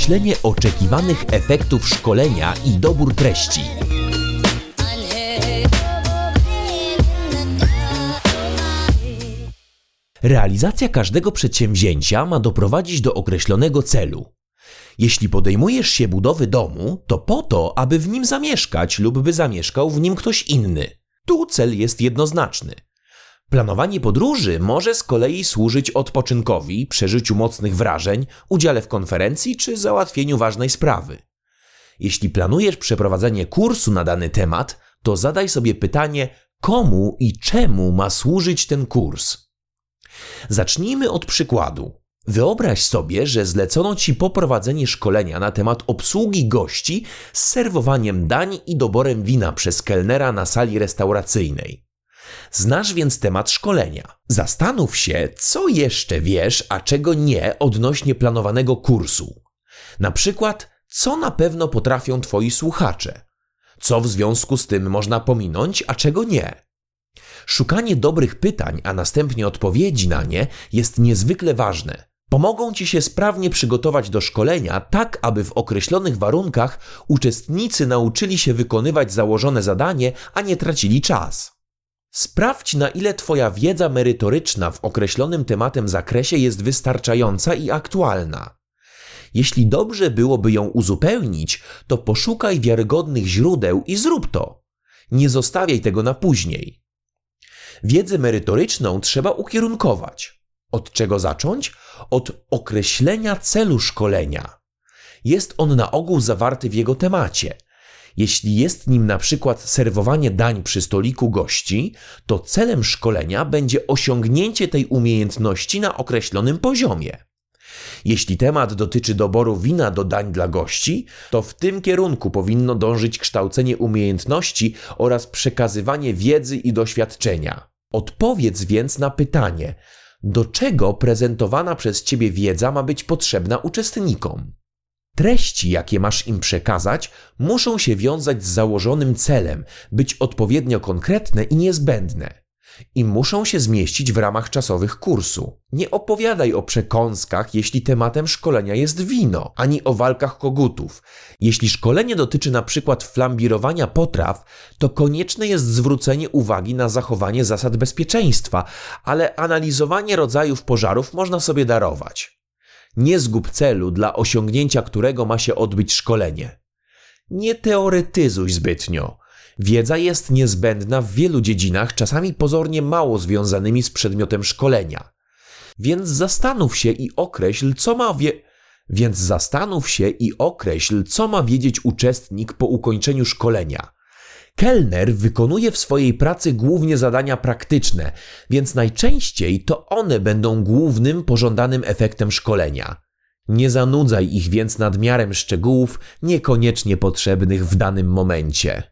określenie oczekiwanych efektów szkolenia i dobór treści. Realizacja każdego przedsięwzięcia ma doprowadzić do określonego celu. Jeśli podejmujesz się budowy domu, to po to, aby w nim zamieszkać lub by zamieszkał w nim ktoś inny. Tu cel jest jednoznaczny. Planowanie podróży może z kolei służyć odpoczynkowi, przeżyciu mocnych wrażeń, udziale w konferencji czy załatwieniu ważnej sprawy. Jeśli planujesz przeprowadzenie kursu na dany temat, to zadaj sobie pytanie, komu i czemu ma służyć ten kurs. Zacznijmy od przykładu. Wyobraź sobie, że zlecono Ci poprowadzenie szkolenia na temat obsługi gości z serwowaniem dań i doborem wina przez kelnera na sali restauracyjnej. Znasz więc temat szkolenia. Zastanów się, co jeszcze wiesz, a czego nie odnośnie planowanego kursu. Na przykład, co na pewno potrafią Twoi słuchacze. Co w związku z tym można pominąć, a czego nie. Szukanie dobrych pytań, a następnie odpowiedzi na nie jest niezwykle ważne. Pomogą Ci się sprawnie przygotować do szkolenia, tak aby w określonych warunkach uczestnicy nauczyli się wykonywać założone zadanie, a nie tracili czas. Sprawdź, na ile Twoja wiedza merytoryczna w określonym tematem zakresie jest wystarczająca i aktualna. Jeśli dobrze byłoby ją uzupełnić, to poszukaj wiarygodnych źródeł i zrób to. Nie zostawiaj tego na później. Wiedzę merytoryczną trzeba ukierunkować. Od czego zacząć? Od określenia celu szkolenia. Jest on na ogół zawarty w jego temacie. Jeśli jest nim na przykład serwowanie dań przy stoliku gości, to celem szkolenia będzie osiągnięcie tej umiejętności na określonym poziomie. Jeśli temat dotyczy doboru wina do dań dla gości, to w tym kierunku powinno dążyć kształcenie umiejętności oraz przekazywanie wiedzy i doświadczenia. Odpowiedz więc na pytanie, do czego prezentowana przez Ciebie wiedza ma być potrzebna uczestnikom. Treści, jakie masz im przekazać, muszą się wiązać z założonym celem, być odpowiednio konkretne i niezbędne. I muszą się zmieścić w ramach czasowych kursu. Nie opowiadaj o przekąskach, jeśli tematem szkolenia jest wino, ani o walkach kogutów. Jeśli szkolenie dotyczy na przykład flambirowania potraw, to konieczne jest zwrócenie uwagi na zachowanie zasad bezpieczeństwa, ale analizowanie rodzajów pożarów można sobie darować. Nie zgub celu, dla osiągnięcia którego ma się odbyć szkolenie. Nie teoretyzuj zbytnio. Wiedza jest niezbędna w wielu dziedzinach, czasami pozornie mało związanymi z przedmiotem szkolenia. Więc zastanów się i określ, co ma wiedzieć uczestnik po ukończeniu szkolenia. Kelner wykonuje w swojej pracy głównie zadania praktyczne, więc najczęściej to one będą głównym pożądanym efektem szkolenia. Nie zanudzaj ich więc nadmiarem szczegółów, niekoniecznie potrzebnych w danym momencie.